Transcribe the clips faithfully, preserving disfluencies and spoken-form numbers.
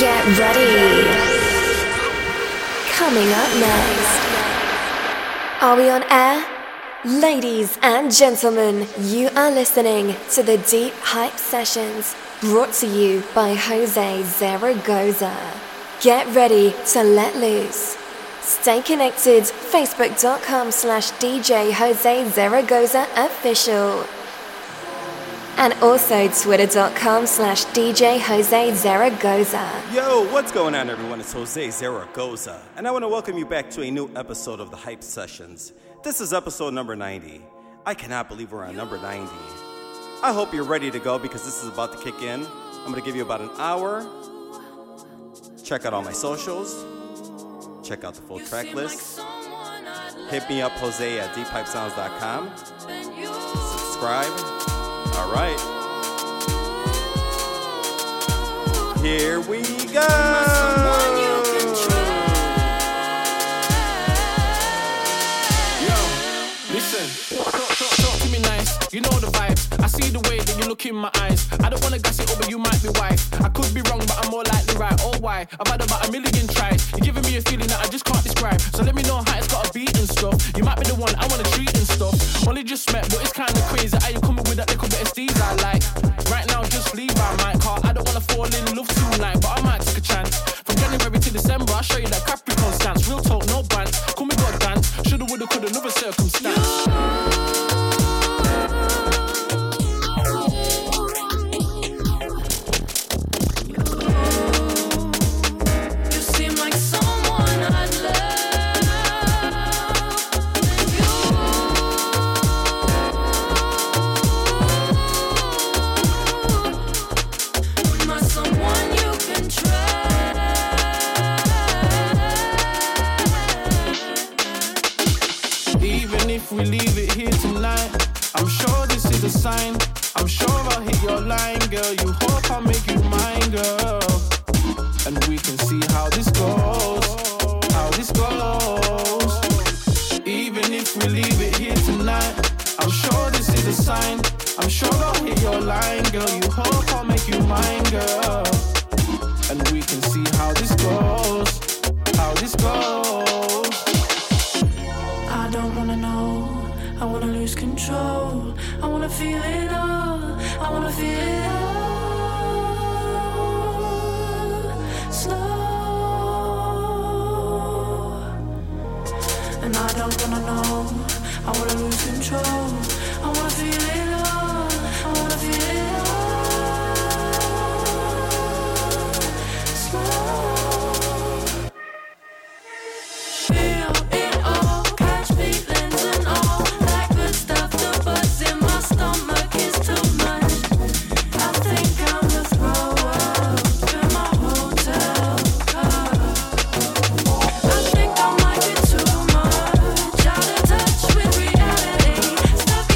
Get ready. Coming up next. Are we on air? Ladies and gentlemen, you are listening to the Deep Hype Sessions, brought to you by Jose Zaragoza. Get ready to let loose. Stay connected, facebook.com slash DJ Jose Zaragoza official. And also twitter.com slash DJ Jose Zaragoza. Yo, what's going on, everyone? It's Jose Zaragoza, and I want to welcome you back to a new episode of the Hype Sessions. This is episode number ninety. I cannot believe we're on number ninety. I hope you're ready to go because this is about to kick in. I'm going to give you about an hour. Check out all my socials. Check out the full track list. Hit me up, Jose at deep hype sounds dot com. Subscribe. All right. Here we go. Yo, listen. Talk, talk, talk, talk to me nice. You know the vibes. I see the way that you look in my eyes. I don't wanna gas it up, but you might be wise. I could be wrong, but I'm more likely right. Oh, why? I've had about a million tries. You're giving me a feeling that I just can't describe. So let me know how it's got a beat and stuff. You might be the one I wanna treat and stuff. Only just met, but it's kinda crazy how you coming with that little bit of steez I like. Right now, just leave I might, car. I don't wanna fall in love tonight, but I might take a chance. From January to December, I'll show you that Capricorn stance. Real talk, no bands. Call me God dance. Shoulda, woulda, coulda, another circumstance. We leave it here tonight. I'm sure this is a sign. I'm sure I'll hit your line, girl. You hope I'll make you mine, girl. And we can see how this goes. How this goes. Even if we leave it here tonight, I'm sure this is a sign. I'm sure I'll hit your line, girl. You hope I'll make you mine, girl. And we can see how this goes. How this goes. I don't wanna know, I wanna lose control. I wanna feel it all, I wanna feel it all. Slow. And I don't wanna know, I wanna lose control. I wanna feel it all, I wanna feel it all. Slow. Feel it all, catch feelings and all. That good stuff, the buzz in my stomach is too much. I think I'ma throw up in my hotel cup. I think I might be too much out of touch with reality. Stuck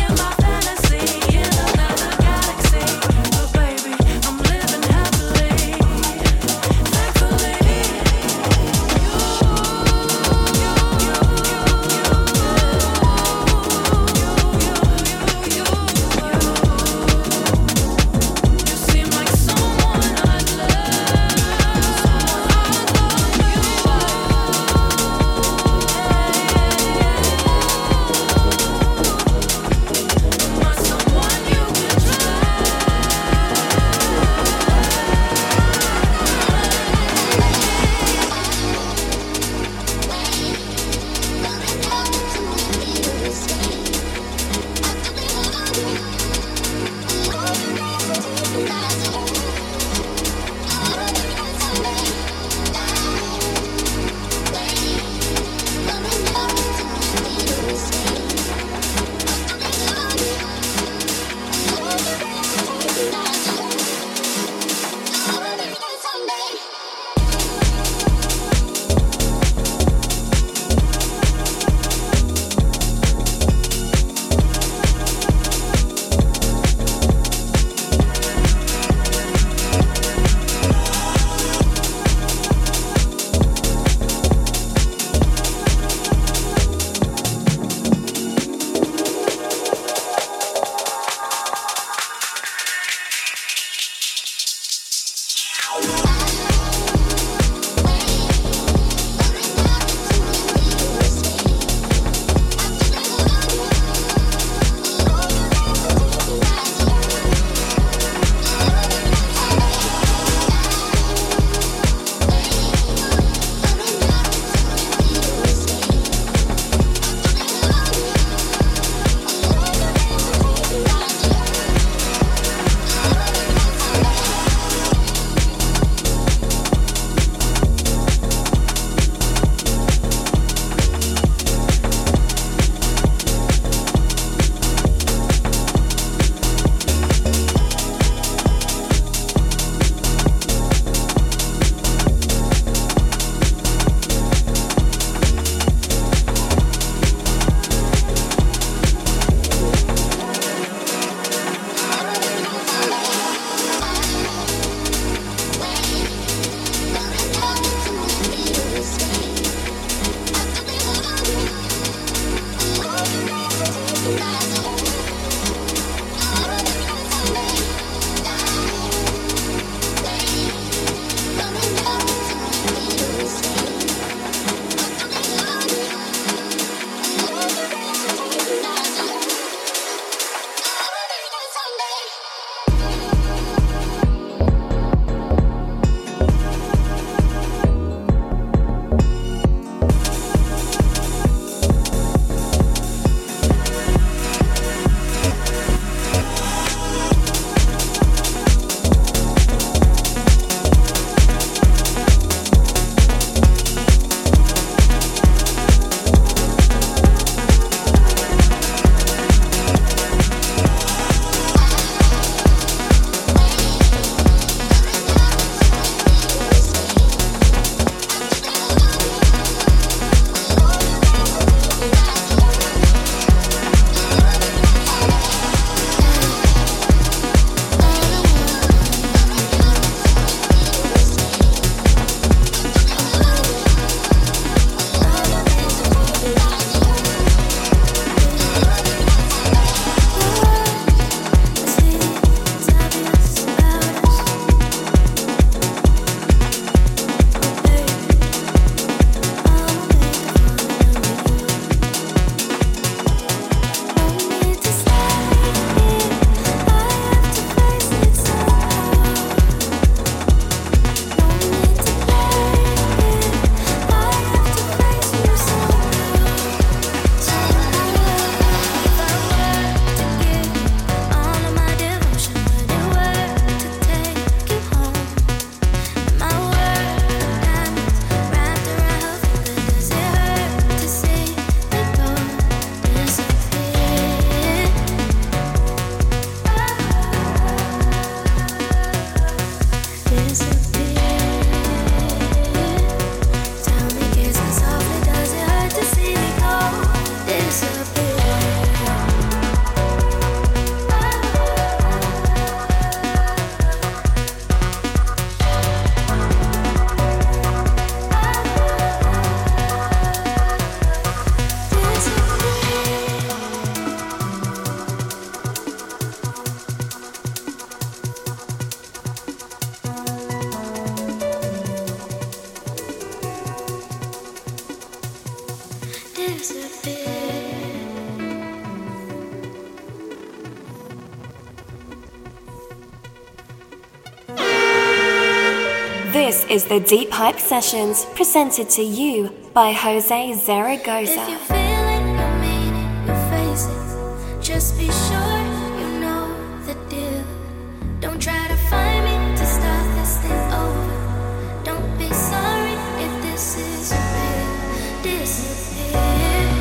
is the Deep Hype Sessions, presented to you by Jose Zaragoza. If you feel it, you mean it, you face it. Just be sure you know the deal. Don't try to find me to start this thing over. Don't be sorry if this is real. This is it.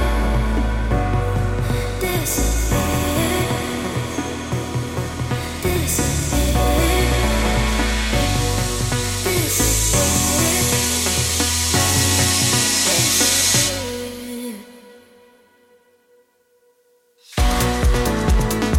This is it. This is it. This is it. This is it.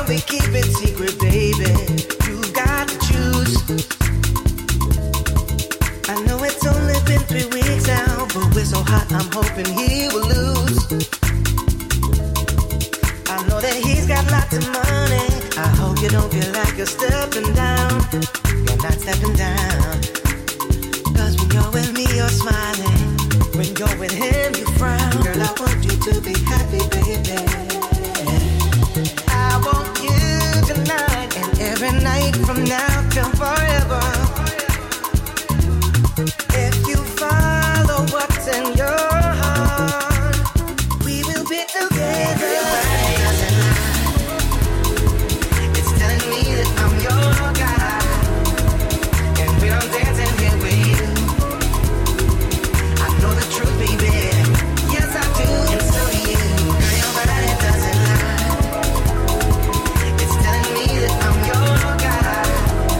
can we keep it secret, baby? You've got to choose. I know it's only been three weeks now, but we're so hot, I'm hoping he will lose. I know that he's got lots of money. I hope you don't feel like you're stepping down. You're not stepping down. Cause when you're with me, you're smiling. When you're with him, you frown. Girl, I want you to be happy, baby. I want you tonight and every night from now till forever. If you follow what's in your heart, we will be together. It's telling me that I'm your guy, and when I'm dancing here with you, I know the truth, baby. Yes, I do, and so do you. Girl, your body doesn't lie. It's telling me that I'm your guy,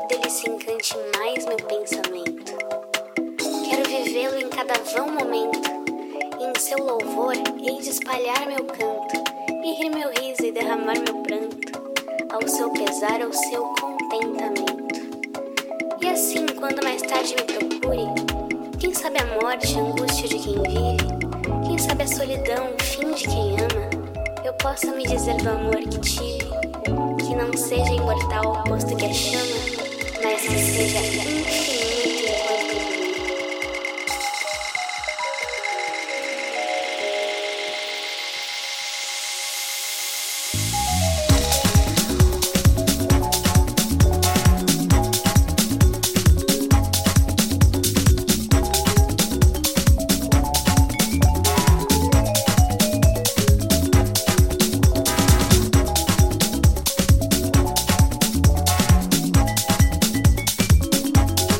dele se encante mais meu pensamento. Quero vivê-lo em cada vão momento, e em seu louvor hei de espalhar meu canto, e rir meu riso e derramar meu pranto, ao seu pesar, ao seu contentamento. E assim, quando mais tarde me procure, quem sabe a morte, a angústia de quem vive, quem sabe a solidão, o fim de quem ama, eu possa me dizer do amor que tive, que não seja imortal, posto que é chama, mas que seja infinito enquanto dure. Thank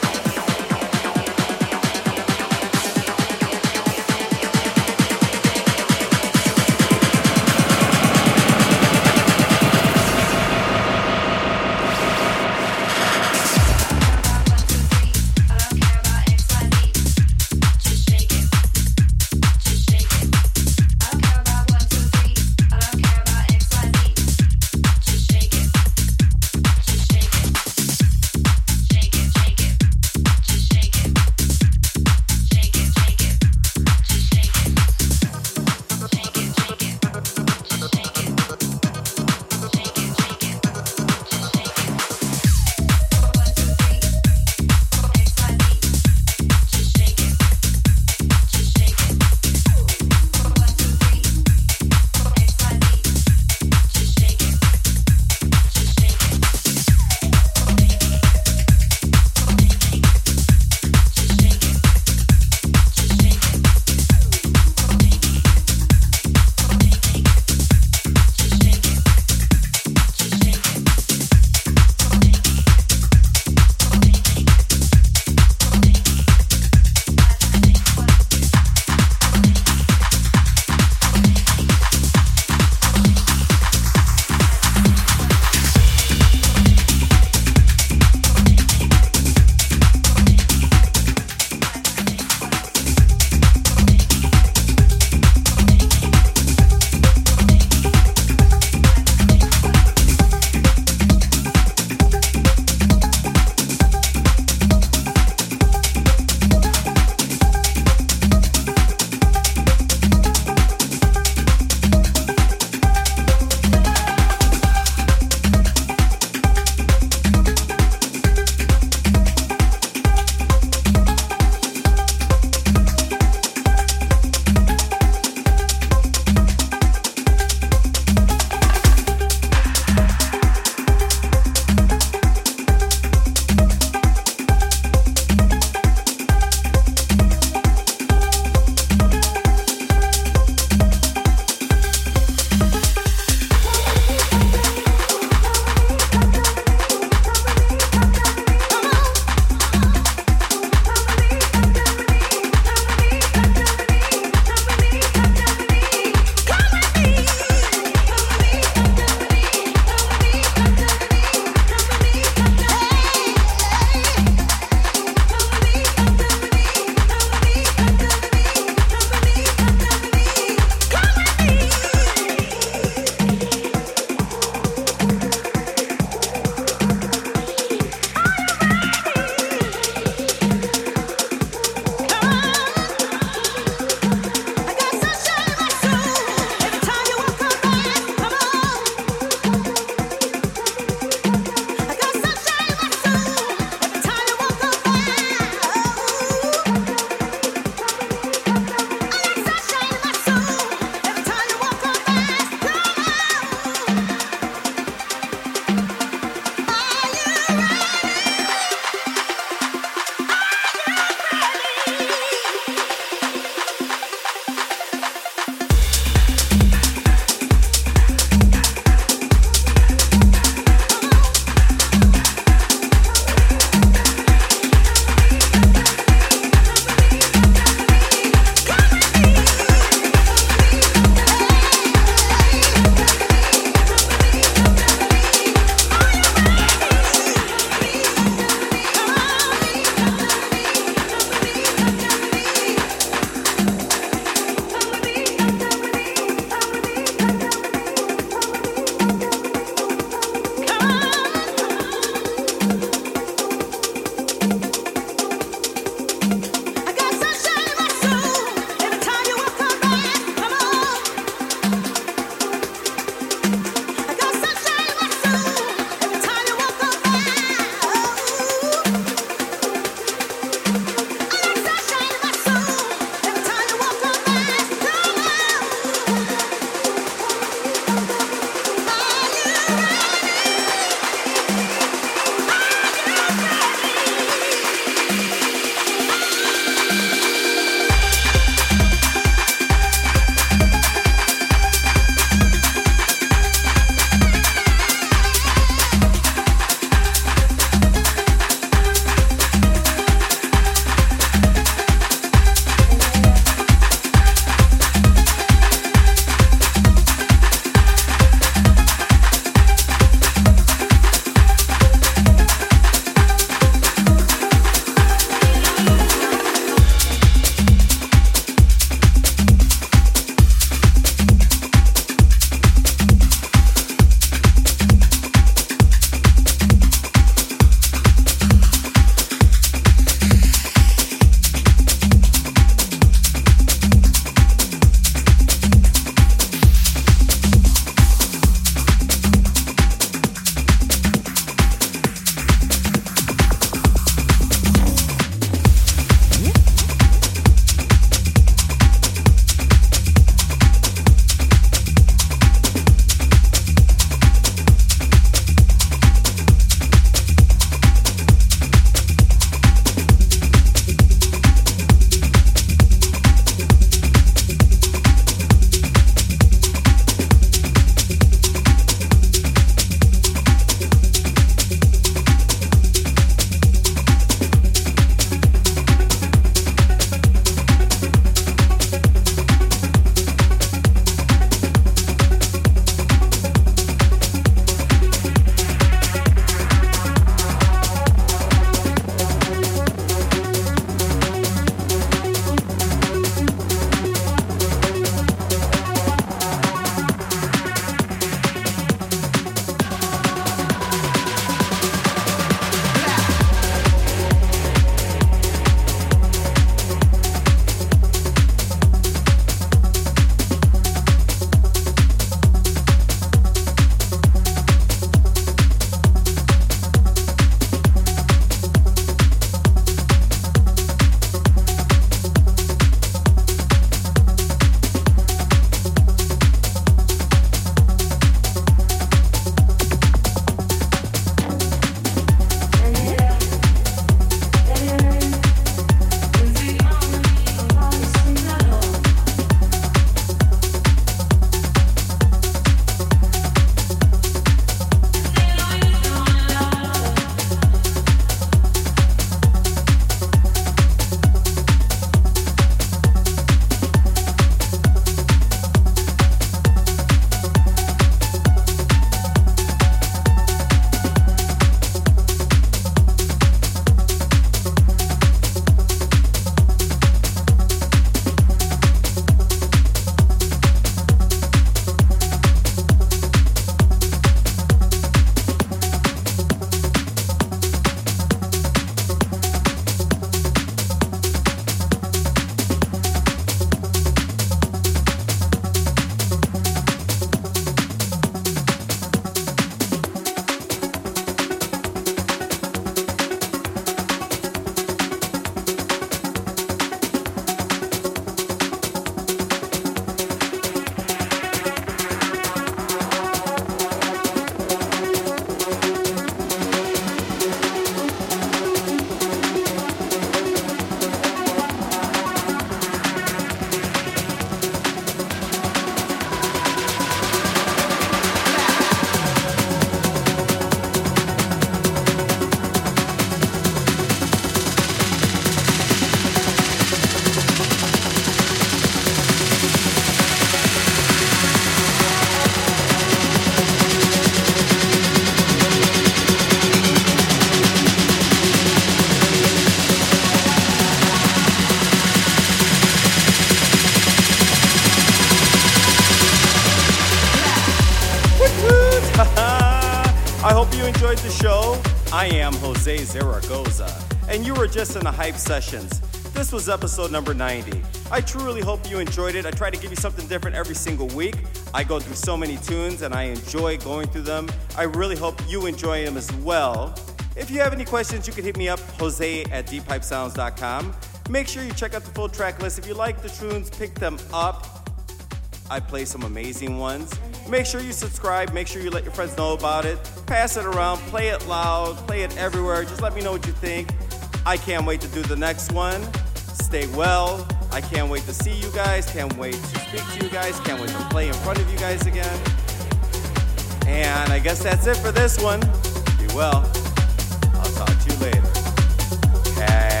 show. I am Jose Zaragoza, and you were just in the Hype Sessions. This was episode number ninety. I truly hope you enjoyed it. I try to give you something different every single week. I go through so many tunes, and I enjoy going through them. I really hope you enjoy them as well. If you have any questions, you can hit me up, Jose at deep hype sounds dot com. Make sure you check out the full track list. If you like the tunes, pick them up. I play some amazing ones. Make sure you subscribe. Make sure you let your friends know about it. Pass it around. Play it loud. Play it everywhere. Just let me know what you think. I can't wait to do the next one. Stay well. I can't wait to see you guys. Can't wait to speak to you guys. Can't wait to play in front of you guys again. And I guess that's it for this one. Be well. I'll talk to you later. Okay.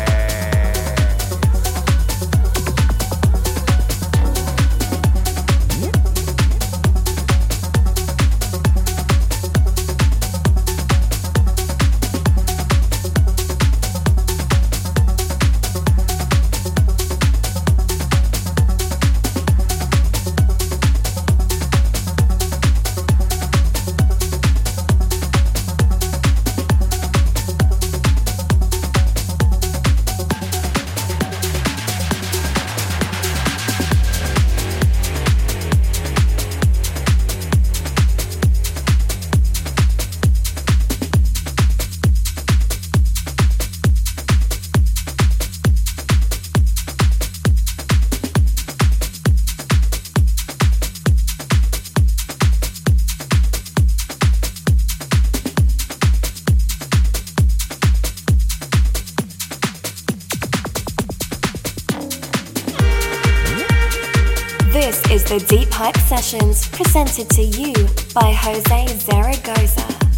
This is the Deep Hype Sessions, presented to you by Jose Zaragoza.